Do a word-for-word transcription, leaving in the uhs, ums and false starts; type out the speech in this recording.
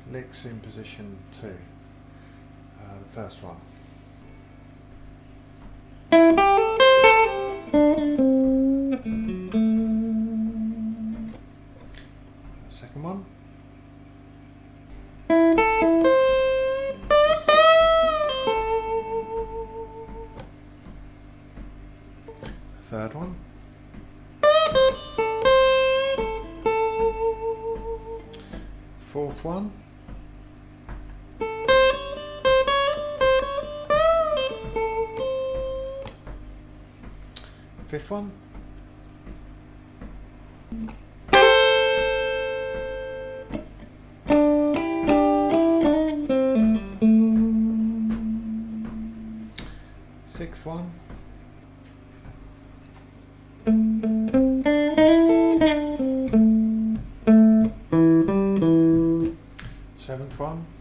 licks in position two. Uh, the first one. Second one. Third one. Fourth one. Fifth one. Sixth one. Seventh one.